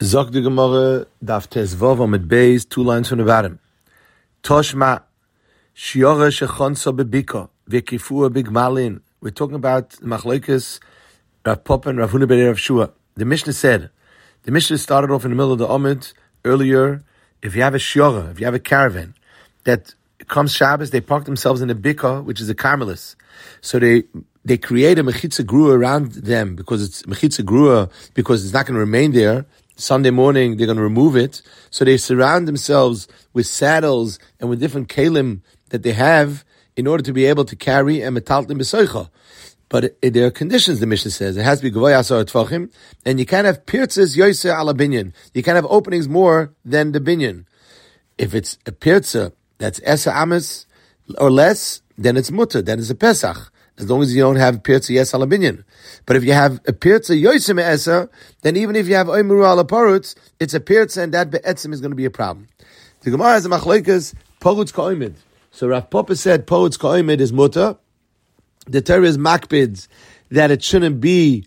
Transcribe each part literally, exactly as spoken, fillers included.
Zog the Gemara, Daf Tezvov mit Beis, two lines from the bottom. Toshma, Shiora Shechonsa Bebika, Vekifua Bigmalin. We're talking about Machlokes, Rav Papa and Rav Huna ben Rav Shua. The Mishnah said, the Mishnah started off in the middle of the Amud earlier. If you have a Shiora, if you have a caravan, that comes Shabbos, they park themselves in a Bika, which is a Carmelis. So they they create a Mechitza Grua around them because it's Mechitza Grua, because it's not going to remain there. Sunday morning, they're going to remove it. So they surround themselves with saddles and with different kalim that they have in order to be able to carry and metaltim b'soicha. But it, it, there are conditions, the Mishnah says. It has to be gavoy asar tvachim, and you can't have pirtzes yoyse ala binyan. You can't have openings more than the binyan. If it's a pirtza that's esa amis or less, then it's mutter, then it's a pesach. As long as you don't have pirtza yes ala binyan. But if you have a pirtza yoyse me'esa, then even if you have oimuru ala parutz, it's a pirtza, and that be'etzim is going to be a problem. The Gemara has a machlokes parutz ka'omid. So Rav Papa said parutz ka'omid is mutter. The Torah is makpid that it shouldn't be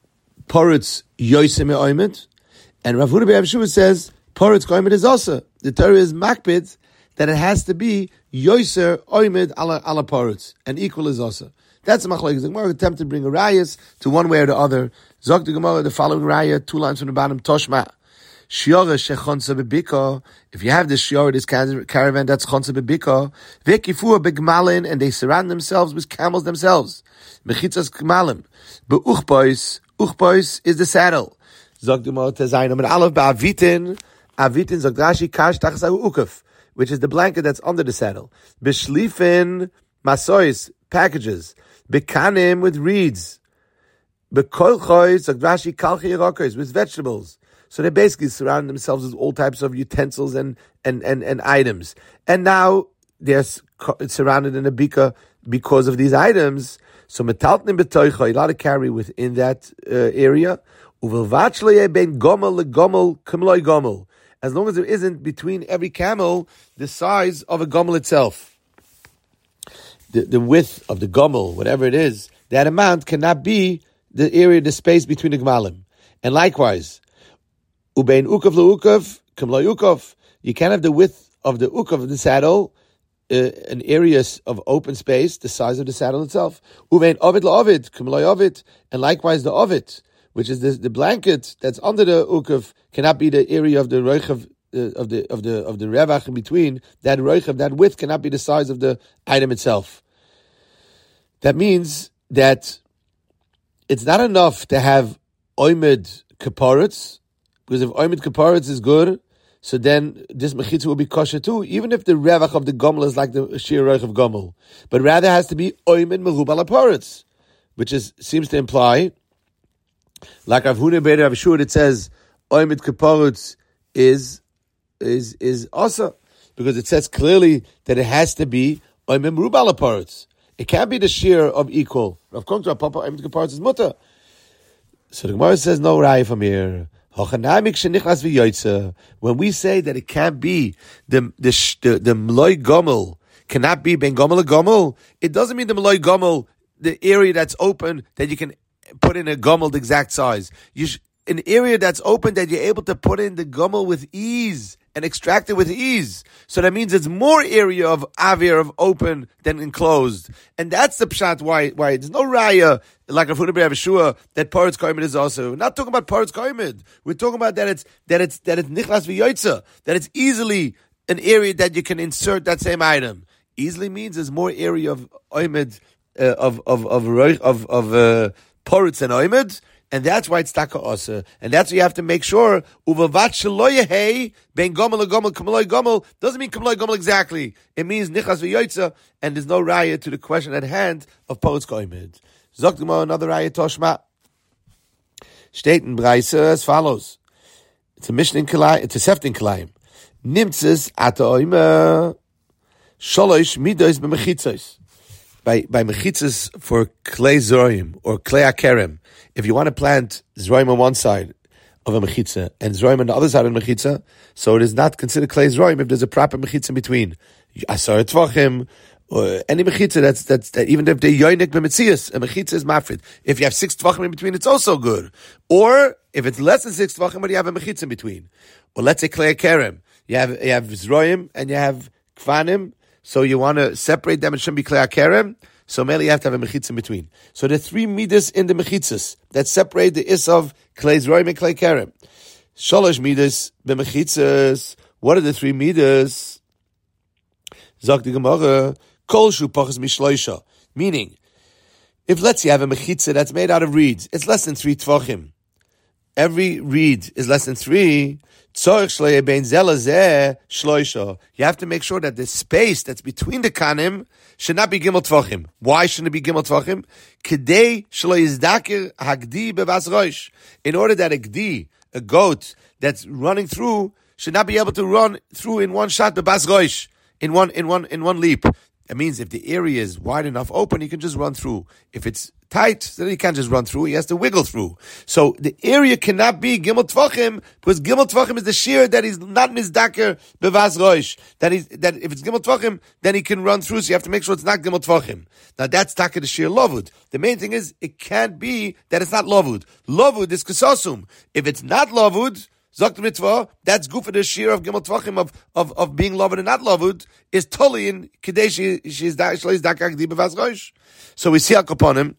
parutz yoyse me'omid. And Rav Huna ben Rav Shua says parutz ka'omid is also. The Torah is makpid that it has to be yoyser oimid ala ala parutz, and equal is also. That's a machlokes. The Gemara attempted to bring a rayas to one way or the other. Zog the Gemara, the following raya, two lines from the bottom, Toshma. Shiora shechonsa bebika. If you have this shiora, this caravan, that's chonsa bebika. Vekifua begmalin, and they surround themselves with camels themselves. Mechitzas gmalim. Beuchbois, uchbois is the saddle. Zog the Gemara tezayin amid alav ba'avitin. Avitin zog Rashi kash tachsahu ukaf, which is the blanket that's under the saddle. Beshlifin masois, packages. Bekanim with reeds. Bekolchois, Rashi kalchi rokos, with vegetables. So they basically surround themselves with all types of utensils and, and, and, and items. And now they're surrounded in a bika because of these items. So metaltnim betoicha, you're allowed to carry within that uh, area. Uvelvachleye ben gomel le gomel kumloi gomel. As long as there isn't between every camel the size of a gomel itself. The, the width of the gomel, whatever it is, that amount cannot be the area, the space between the gmalim. And likewise, ubein ukav leukav, kamloi ukav, you can't have the width of the ukav of the saddle, uh, an area of open space, the size of the saddle itself. Ubein ovid la'ovid, kamloi ovid, and likewise the ovid, which is the, the blanket that's under the ukav, cannot be the area of the roichav, Uh, of the of the of the revach in between. That roichav, that width cannot be the size of the item itself. That means that it's not enough to have oimid kaparetz, because if oimid kaparetz is good, so then this mechitza will be kosher too, even if the revach of the gomel is like the shir roichav gomel, but rather has to be oimid merubal aparetz, which is seems to imply, like Rav Huna ben Rav Shua, it says oimid kaparetz is is is also, because it says clearly that it has to be oimim rubal aparetz. It can't be the shear of equal. Rav Kontra Papa oimim kaparetz is mutter. So the Gemara says no raya from here. When we say that it can't be the the the, the mloi gomel cannot be ben gomel a gomel, it doesn't mean the mloi gomel, the area that's open that you can put in a gomel the exact size. You sh- an area that's open that you're able to put in the gomel with ease and extract it with ease. So that means it's more area of avir, of open, than enclosed. And that's the pshat why why there's no raya, like Rav Huna ben Rav Shua, that parutz ka'omid is also. We're not talking about parutz ka'omid. We're talking about that it's that it's that it's nichlas v'yoytza, that it's easily an area that you can insert that same item. Easily means there's more area of oimid, uh, of of of of of, of uh, parutz and oimid. And that's why it's taka osa. And that's why you have to make sure, uvavat sheloyehei, ben gomel gomel, kamloi gomel, doesn't mean kamloi gomel exactly. It means nichas v'yoytza, and there's no raya to the question at hand of parutz ka'omid. Zogt Gemara another raya toshma. Steht in Breise as follows. It's a Mishnah in Kilayim, it's a Seft in Kilayim. Nimtzes ata oima, sholosh midos b'mechitzos. By, by mechitzas for klei zorim or klei akerem, if you want to plant zroim on one side of a mechitza and zroim on the other side of a mechitza, so it is not considered klei zroim if there's a proper mechitza in between. Asar tvachim or any mechitza that's that's that even if they're yoinik b'metzias, a mechitza is mafrid. If you have six tvachim in between, it's also good. Or if it's less than six tvachim, but you have a mechitza in between. Or let's say klei kerem, you have you have zroim and you have kvanim, so you want to separate them. It shouldn't be klei kerem. So mainly you have to have a mechitza in between. So the three midas in the mechitzas that separate the is of klei zroim and klei kerem. Sholosh midas b'mechitzas. What are the three midas? Zok the Gemara. Kol shu pachas mishloisha. Meaning, if let's say you have a mechitza that's made out of reeds, it's less than three tvachim. Every reed is less than three. Tzorich shloye bein zeh lezeh shloisha. You have to make sure that the space that's between the kanim should not be gimel tvachim. Why shouldn't it be gimel tvachim? Kedei shlo yizdakir hagdi bevas roish. In order that a gdi, a goat that's running through, should not be able to run through in one shot bevas roish, in one in one in one leap. That means if the area is wide enough open, he can just run through. If it's tight, then he can't just run through. He has to wiggle through. So the area cannot be gimel tvachim, because gimel tvachim is the shear that he's not mizdaker bevas roish. That is that if it's gimel tvachim, then he can run through. So you have to make sure it's not gimel tvachim. Now that's taka the shear lovud. The main thing is it can't be that it's not lovud. Lovud is kesosum. If it's not lovud, Zok mitzvah, that's good for the shear of gimel tvachim of, of, of being loved and not loved, is totally in kadesh, she's dakak di bevas roish. So we see upon him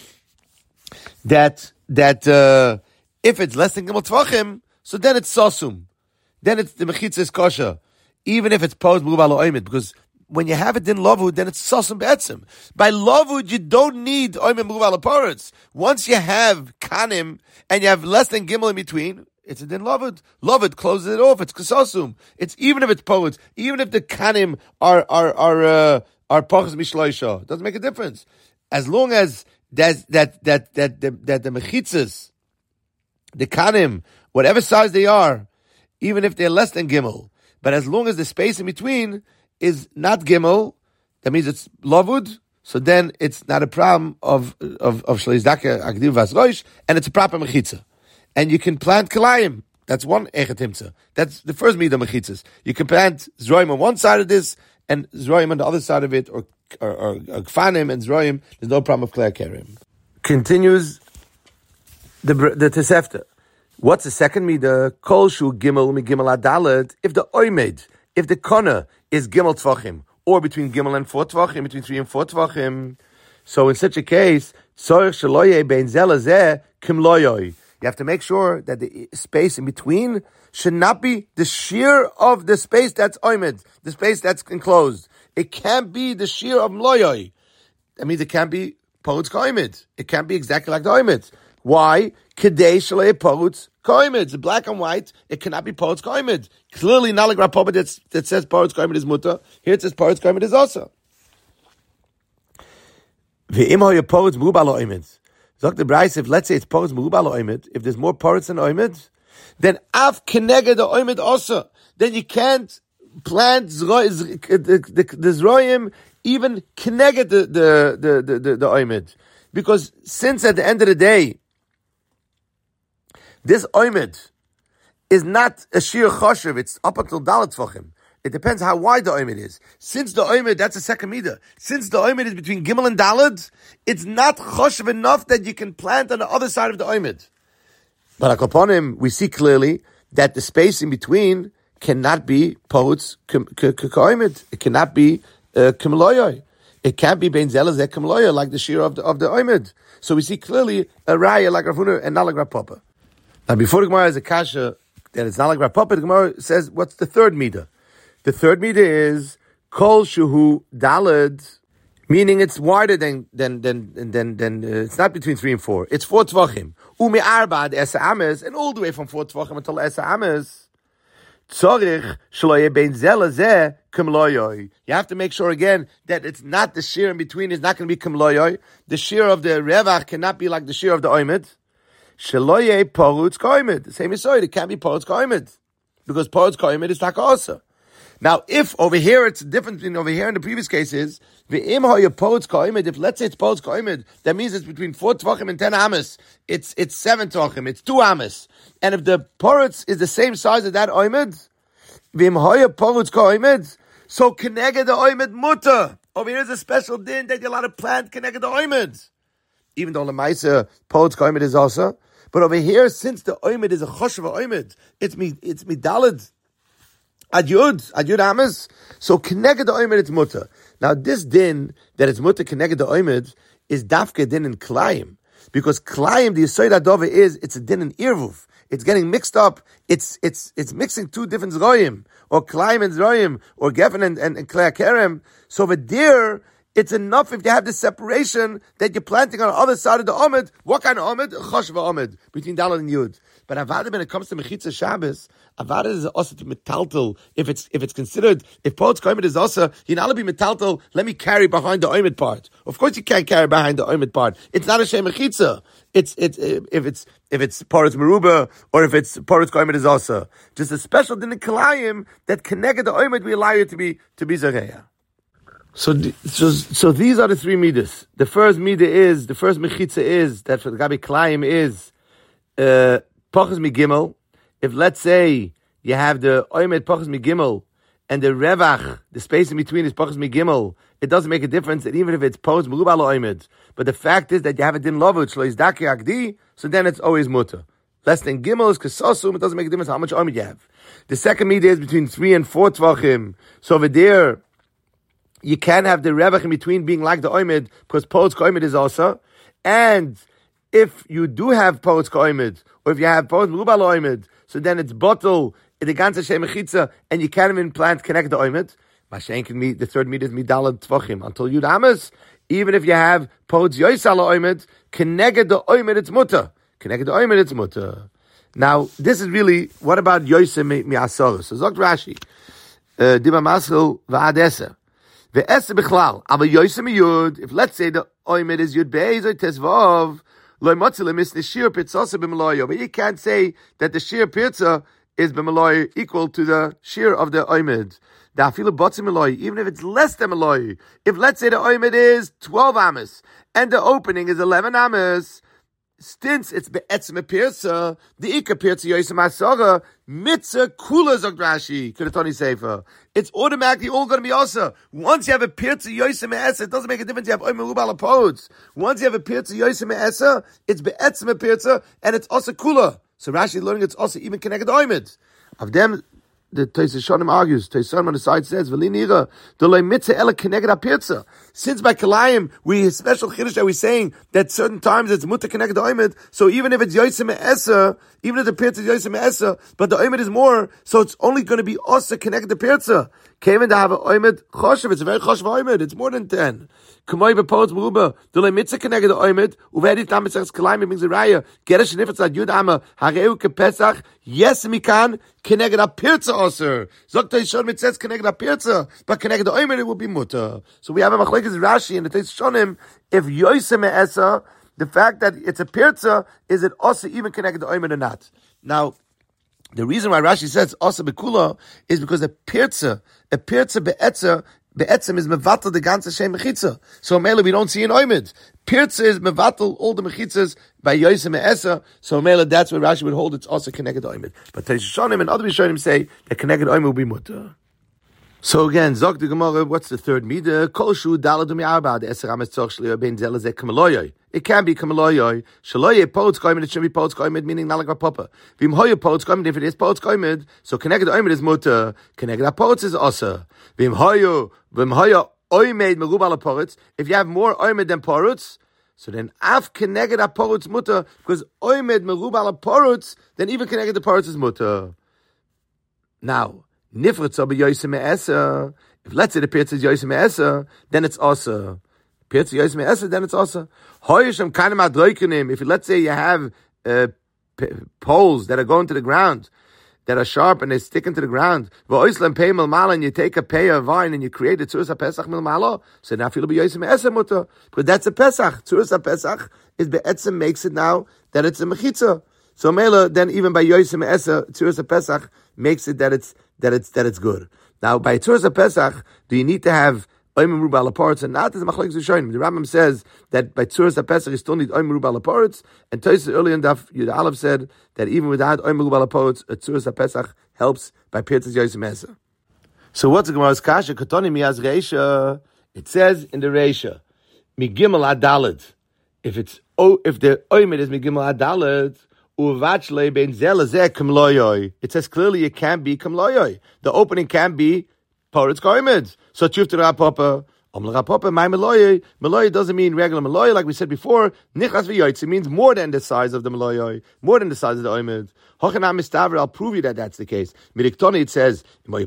that, that, uh, if it's less than gimel tvachim, so then it's sosum. Then it's the mechitza is kosher. Even if it's post mruv alo oimid, because when you have it in lovud, then it's sosum be'etzim. By lovud, you don't need oimid mruv alo poretz. Once you have kanim, and you have less than gimel in between, it's a din lovud. Lovud closes it off. It's kesosum. It's even if it's poets, even if the kanim are are are uh, are pachas mishloisha, it doesn't make a difference. As long as that that that that that, that the mechitzas, the kanim, whatever size they are, even if they're less than gimel, but as long as the space in between is not gimel, that means it's lovud. So then it's not a problem of of of shleizdaka agdiv vas roish, and it's a proper mechitza. And you can plant kalayim. That's one echet himtza. That's the first midah mechitzas. You can plant zroim on one side of this and zroim on the other side of it, or or, or, or kfanim and zroim. There's no problem of klei kerim. Continues the the tesefta. What's the second midah? Kol shu gimel mi gimel adalad. If the oimed, if the kona is gimel tvachim, or between gimel and four tvachim, between three and four tvachim. So in such a case, tzorich shloye bein zeh lezeh kim loyoy. You have to make sure that the space in between should not be the shear of the space that's oimid, the space that's enclosed. It can't be the shear of mloyoi. That means it can't be poet's koimid. It can't be exactly like the oimid. Why? Kedei shalei poet's koimid. It's black and white. It cannot be poet's koimid. Clearly, not like Rapopet that, that says poet's koimid is mutter. Here it says poet's koimid is also. Ve'im hoya poet's mubal oimid. Zok the Bryce, if let's say it's poretz merubal oimid, if there's more poretz than oimid, then af keneged the oimid also. Then you can't plant zroy, the, the, the zroyim even keneged the the the the, the, the oimid, because since at the end of the day, this oimid is not a shir choshev, it's up until dalat tvachim. It depends how wide the oimid is. Since the oimid, that's a second midah. Since the oimid is between gimel and dalad, it's not choshev enough that you can plant on the other side of the oimid. But upon him, we see clearly that the space in between cannot be poets k'oimid. It cannot be k'mloyoy. Uh, it can't be bein zeh lezeh k'mloyoy like the shir of the of the oimid. So we see clearly a raya like Rav Huna and not like Rav Papa. Now before the Gemara has a kasha that it's not like Rav Papa, the Gemara says what's the third midah? The third midah is kol shuhu dalad, meaning it's wider than than than than than. Uh, it's not between three and four. It's four tvachim. Umi arba ad esa ames, and all the way from four tvachim until esa ames. Tzorich shloye bein zeh lezeh kim loyoy. You have to make sure again that it's not the shear in between is not going to be kim loyoy. The shear of the revach cannot be like the shear of the oimid. Shloye porutz koimid. The same is so. It can't be porutz koimid because porutz koimid is takasa. Now, if over here it's different than over here in the previous cases, if let's say it's poet's koimid, that means it's between four tvachim and ten amas. It's it's seven tvachim, it's two amas. And if the poretz is the same size as that oimid, so keneged the oimid mutter. Over here is a special din that you're allowed to plant connected to oimid. Even though the Maisa poet's oimid is also. But over here, since the oimid is a choshev oimid, it's me, it's midalad. Ad yud, ad yud amas. So connected to oimid, it's mutter. Now this din that it's mutter connected to oimid is dafke din in klayim. Because klayim, the yisoid adova is, it's a din in irvuv. It's getting mixed up. It's it's it's mixing two different zroyim, or klayim and zroyim, or geffen and, and, and klei kerem. So over there, it's enough if you have the separation that you're planting on the other side of the omid. What kind of omid? Choshev omid, between Daled and Yud. But avada, when it comes to mechitza Shabbos, avada is also to metaltel. If it's if it's considered, if poet's koimid is also, you're not allowed to be metaltel, let me carry behind the omid part. Of course you can't carry behind the omid part. It's not a shem mechitza. It's it's if it's if it's poet's meruba or if it's poet's koimid is also just a special din kalayim that connected the omid. We allow you to be to be zareya. So, so, so these are the three midas. The first midah is, the first mechitza is, that for the Gabi Klaim is, uh, Pachas Migimel. If let's say, you have the Oymed Pachas Migimel, and the Revach, the space in between is Pachas Migimel, it doesn't make a difference, that even if it's Pos Merubal Oymed. But the fact is that you have a Din Lovut, Shlo Yizdaki Agdi, so then it's always Mutter. Less than Gimel is Kesosum, it doesn't make a difference how much Oymed you have. The second midah is between three and four Tvachim. So over there, you can have the revach in between being like the oimid, because poet's oimid is also. And if you do have poet's oimid, or if you have poet's merubal oimid, so then it's bottle in the ganze shemechitza, and you can't even plant connect the oimid. Mashen can meet the third meat is midalad tvachim until yud amas. Even if you have poet's yoisal oimid, connect the oimid it's mutter. Connect the oimid it's mutter. Now this is really what about yoisem mi'asorus? So Zok Rashi, Diba Maschil va'adesa. The Ese Bichlal, aber Yosem Yud, if let's say the Oimid is Yud Beis or Tezvav, Loi Motzelim is the Shir Pitzasa B'Meloyo, but you can't say that the Shir Pirza is B'Meloyo equal to the Shir of the Oimid. The Afilu Botzim Meloy, even if it's less than Meloy, if let's say the Oimid is twelve Amas, and the opening is eleven Amas, since it's be'etzim pirza, the ikka pirza yoisem asara, mitzah kula zog Rashi, Kedatoni Sefer. It's automatically all going to be also. Once you have a pirza yoisem esa, it doesn't make a difference. You have oimer rubal apods. Once you have a pirza yoisem esa, it's be'etzim pirza, and it's also kula. So Rashi is learning it's also even connected to oimid. Of them, the Tosfos Shonim argues, Tosfos on the side says, V'linira, the loy mitzah ela connected apirza. Since by Kalayim, we special chiddush that we're saying that certain times it's mutter connected to oimid, so even if it's yoisem esa, even if the pirza is yoisem esa, but the oimid is more, so it's only going to be also connected to pirza. Kevin to have an oimid choshev, it's a very choshev oimid, it's more than ten. Kamoi b'poetz beruba, the loy mitzah connected to oimid, uvedi tam mitzachs Kalayim, it means a raya, geresh nifetz ad yud ama, hareu kepesach, yes mikan, connected a pirza also. Zokta Yishon mitzvah connected a pirza, but connected to oimid it will be mutter. So we have a machlekes Rashi and the Tosfos Shonim, if yoisem esa, the fact that it's a pirza, is it also even connected to oimid or not? Now, the reason why Rashi says also bekula is because a pirza, a pirza be'etza, be'etzem is mevatel the ganze shem mechitza. So mele we don't see an oimid. Pirza is mevatel all the mechitzas by yoisem esa. So mele that's where Rashi would hold it's also connected to oimid. But Tosfos Shonim and other Rishonim say that connected to oimid will be mutter. So again, Zok the Gemara, what's the third midah? Kol shu dalad u'mi'arba, the eser ames tzorch shliyo ben zel ze kameloyoy. It can be kameloyoy. Shaloye poetz koimid, it should be poetz koimid, meaning not like a papa. Vim hoye poetz koimid, if it is poetz koimid, so connected oimid is mutter, connected poetz is also. Vim hoye, vim hoye oimed merubal poetz, if you have more oimed than poetz, so then af connected a poetz mutter, because oimed merubal poetz, then even connected the poetz is mutter. Now, Nifritz aber yoisem esa. If let's say the pirza is yoisem esa, then it's also. Pirza yoisem esa, then it's also. Hoyisham kanem adroikenim. If let's say you have uh, p- poles that are going to the ground, that are sharp and they stick into the ground, v'oislam pei milmala, and you take a pei of vine and you create a tzuras ha-pesach milmala, so now feel be yoisem esa mutter. But that's a pesach. Tzuras ha-pesach is be'etzem makes it now that it's a mechitza. So mela, then even by yoisem esa, tzuras ha-pesach makes it that it's that it's that it's good. Now, by Tzuras Pesach, do you need to have Oim Merubal Aparts and not as a Machlekes Rishonim? The Rambam says that by Tzuras Pesach you still need Oim Merubal Aparts, and Tosfos earlier in Daf Yud Aleph said that even without Oim Merubal Aparts, a Tzuras Pesach helps by Pirtzas Yoisem Esa. So what's the Gemara's kasha? Katoni miaz reisha. It says in the Reisha, Migimel Adalad. If it's oh, if the oimid is Migimel Adalad, uvachle ben zelazeh kamloyoy. It says clearly it can be kamloyoy. The opening can be poritz koimid. So chufter rapapa. Om l'rapapa my meloy. Meloy doesn't mean regular meloy, like we said before. Nichas v'yoytz. It means more than the size of the meloy, more than the size of the oimid. Hochanam mistaver. I'll prove you that that's the case. Midiktoni it says if the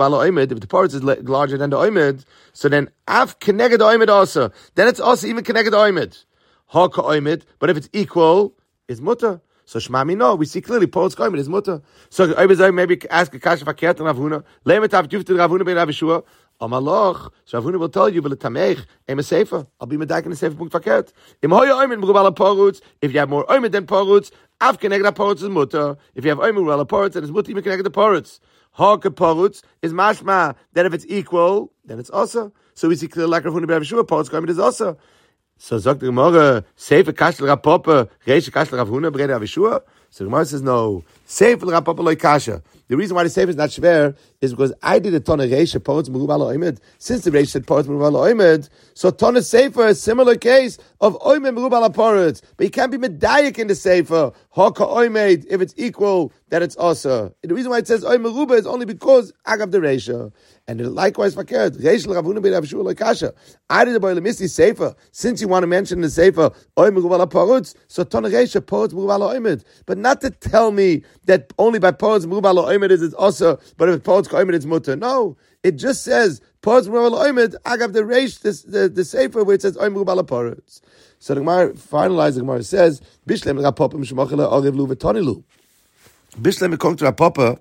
poritz is larger than the oimid, so then af keneged oimid also. Then it's also even keneged oimid. Haka oimid. But if it's equal, it's mutter. So Shmami, no, we see clearly poritz koimid is mutter. So maybe ask a kasha fakert and Ravuna. Leimetav jufted Ravuna ben Ravishua. Amaloch, so Ravuna will tell you, but tamech, em a sefer. I'll be medak in the sefer punkt fakert. Im hoya oimed mugubal porutz. If you have more oimed than porutz, af keneged porutz is mutter. If you have oimed mugubal porutz, then it's mutter even keneged porutz. Haka porutz is mashma. That if it's equal, then it's also. So we see clearly like Ravuna ben Ravishua, porutz koimed is also. So sagt the Gemara, sefer kashl rapopa, reish kashl Ravuna brede Ravishua. So the Gemara says no. Sefer rapopa loy kasha. The reason why the sefer is not shver is because I did a ton of reisha poritz merubal oimed. Since the reisha said poritz merubal oimed, so ton of sefer is similar case of oimed merubal poritz. But you can't be medayik in the sefer haka oimed if it's equal that it's also. And the reason why it says oimed meruba is only because agav the reisha. And likewise fakert reisha Ravuna ben Ravishua loy kasha. I did a boy lemisti sefer. Since you want to mention in the sefer oimed merubal poritz, so ton of reisha poritz merubal oimed. But not to tell me that only by poritz merubal oimed is it's also, but if poritz koimed it's mutter. No, it just says poritz merubal oimed. Agav the reish this the the sefer where it says oimed merubal poritz. So the Gemara finalizes. The Gemara says bishlem rapapa mishmachela arivlu v'tonilu. Bishlem according to Rapapa.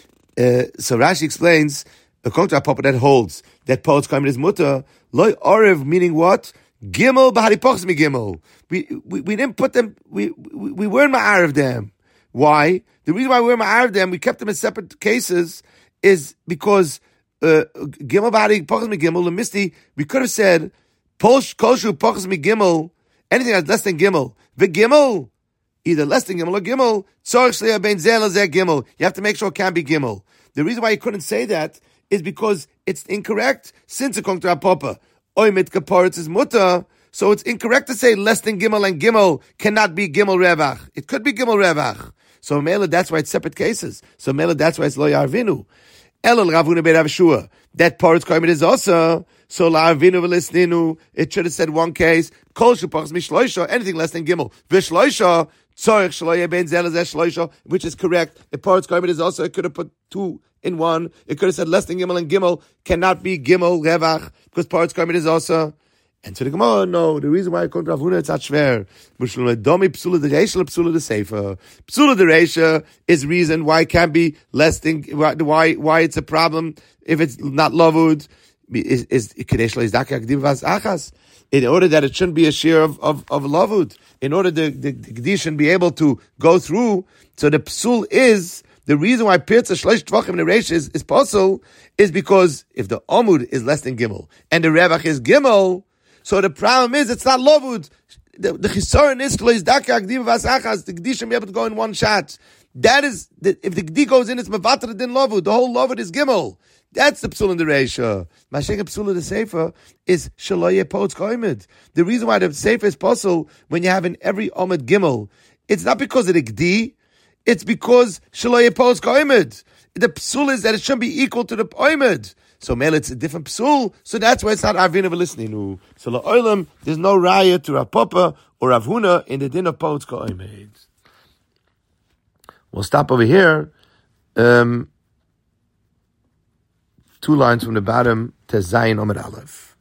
Uh, so Rashi explains according to Rapapa that holds that poritz koimed is mutter. Loy ariv meaning what? Gimel b'haripochs mi gimel. We we we didn't put them. We we, we weren't ma'ariv them. Why? The reason why we were ma'ariv them, we kept them in separate cases, is because gimel b'hari pochas mi gimel lemisti. We could have said posh koshu pochas mi gimel, anything that's less than gimel. The gimel, either less than gimel or gimel. Tzorich shleya ben zel zeh gimel. You have to make sure it can be gimel. The reason why you couldn't say that is because it's incorrect. Since according to Rapapa, oimed kaporitz is mutter. So it's incorrect to say less than gimel and gimel cannot be gimel revach. It could be gimel revach. So Mela, that's why it's separate cases. So Mela, that's why it's lo yarvinu. Elul Ravuna ben Ravishua. That poritz koimed is also. So la yarvinu v'lisninu. It should have said one case. Kol shupachs mishloisha. Anything less than gimel. V'shloisha. Tzorich shloye ben zel zeh shloisha. Which is correct. A poritz koimed is also. It could have put two in one. It could have said less than gimel and gimel cannot be gimel revach because poritz koimed is also. And to the Gemara, no, the reason why I come to Ravuna, it's not schwer. Domi psula de reisha, psula de sefer. Psula de reisha is reason why it can't be less than, why, why it's a problem if it's not lavud. Is, is, in order that it shouldn't be a share of, of, of lavud. In order the, the, the Gedish shouldn't be able to go through. So the psul is, the reason why Pirza Shlosh Tvachim in the Reish is, is possible is because if the Amud is less than Gimel and the Revach is Gimel, so the problem is it's not Lovud. The, the Chisorin is Klois Daka Agdim Vasachas, the Gedi should be able to go in one shot. That is, the, if the Gedi goes in, it's Mavatar Din Lovud. The whole Lovud is Gimel. That's the psul in the Reisha. Mashek psul in the Sefer is Shaloye Poetz Koimid. The reason why the Sefer is possible when you have in every Omid Gimel, it's not because of the Gedi, it's because Shaloye Poetz Koimid. The psul is that it shouldn't be equal to the Oimid. So Mel, it's a different psul, so that's why it's not Avinu v'lisninu. So la'olam, there's no raya to Rav Papa or Rav Huna in the din of Poetz Koimid. We'll stop over here. Um, two lines from the bottom to Zayin Omer Aleph.